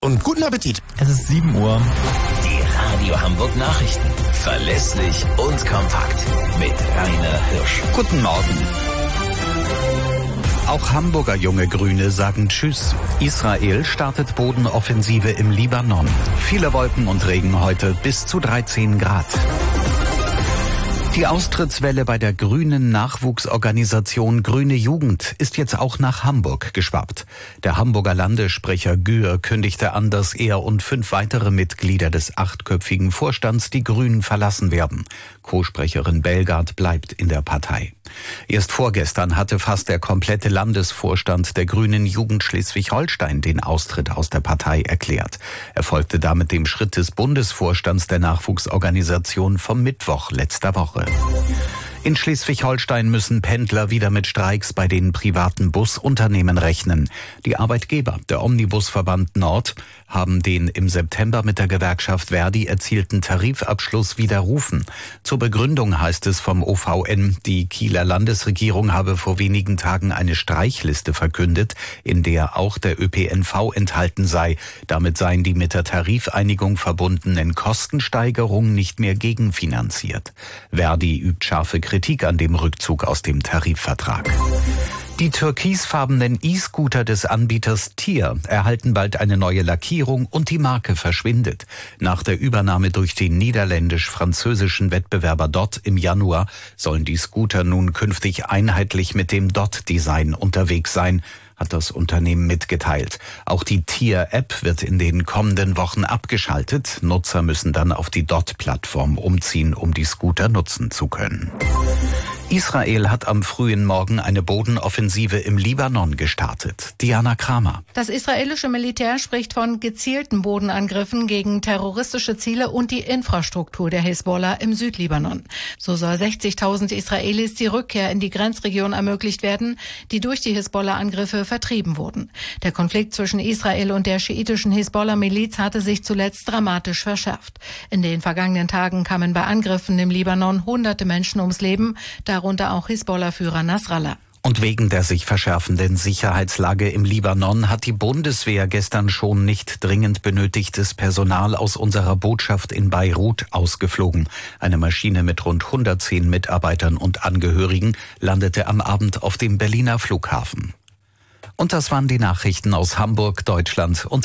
Und guten Appetit. Es ist 7 Uhr. Die Radio Hamburg Nachrichten. Verlässlich und kompakt. Mit Rainer Hirsch. Guten Morgen. Auch Hamburger junge Grüne sagen Tschüss. Israel startet Bodenoffensive im Libanon. Viele Wolken und Regen heute, bis zu 13 Grad. Die Austrittswelle bei der grünen Nachwuchsorganisation Grüne Jugend ist jetzt auch nach Hamburg geschwappt. Der Hamburger Landessprecher Gühr kündigte an, dass er und 5 weitere Mitglieder des 8-köpfigen Vorstands die Grünen verlassen werden. Co-Sprecherin Bellgard bleibt in der Partei. Erst vorgestern hatte fast der komplette Landesvorstand der Grünen Jugend Schleswig-Holstein den Austritt aus der Partei erklärt. Er folgte damit dem Schritt des Bundesvorstands der Nachwuchsorganisation vom Mittwoch letzter Woche. In Schleswig-Holstein müssen Pendler wieder mit Streiks bei den privaten Busunternehmen rechnen. Die Arbeitgeber, der Omnibusverband Nord, haben den im September mit der Gewerkschaft Verdi erzielten Tarifabschluss widerrufen. Zur Begründung heißt es vom OVN, die Kieler Landesregierung habe vor wenigen Tagen eine Streichliste verkündet, in der auch der ÖPNV enthalten sei. Damit seien die mit der Tarifeinigung verbundenen Kostensteigerungen nicht mehr gegenfinanziert. Verdi übt scharfe Kritik an dem Rückzug aus dem Tarifvertrag. Die türkisfarbenen E-Scooter des Anbieters Tier erhalten bald eine neue Lackierung und die Marke verschwindet. Nach der Übernahme durch den niederländisch-französischen Wettbewerber DOT im Januar sollen die Scooter nun künftig einheitlich mit dem DOT-Design unterwegs sein, hat das Unternehmen mitgeteilt. Auch die Tier-App wird in den kommenden Wochen abgeschaltet. Nutzer müssen dann auf die DOT-Plattform umziehen, um die Scooter nutzen zu können. Israel hat am frühen Morgen eine Bodenoffensive im Libanon gestartet. Diana Kramer. Das israelische Militär spricht von gezielten Bodenangriffen gegen terroristische Ziele und die Infrastruktur der Hisbollah im Südlibanon. So soll 60.000 Israelis die Rückkehr in die Grenzregion ermöglicht werden, die durch die Hisbollah-Angriffe vertrieben wurden. Der Konflikt zwischen Israel und der schiitischen Hisbollah-Miliz hatte sich zuletzt dramatisch verschärft. In den vergangenen Tagen kamen bei Angriffen im Libanon hunderte Menschen ums Leben, darunter auch Hisbollah-Führer Nasrallah. Und wegen der sich verschärfenden Sicherheitslage im Libanon hat die Bundeswehr gestern schon nicht dringend benötigtes Personal aus unserer Botschaft in Beirut ausgeflogen. Eine Maschine mit rund 110 Mitarbeitern und Angehörigen landete am Abend auf dem Berliner Flughafen. Und das waren die Nachrichten aus Hamburg, Deutschland und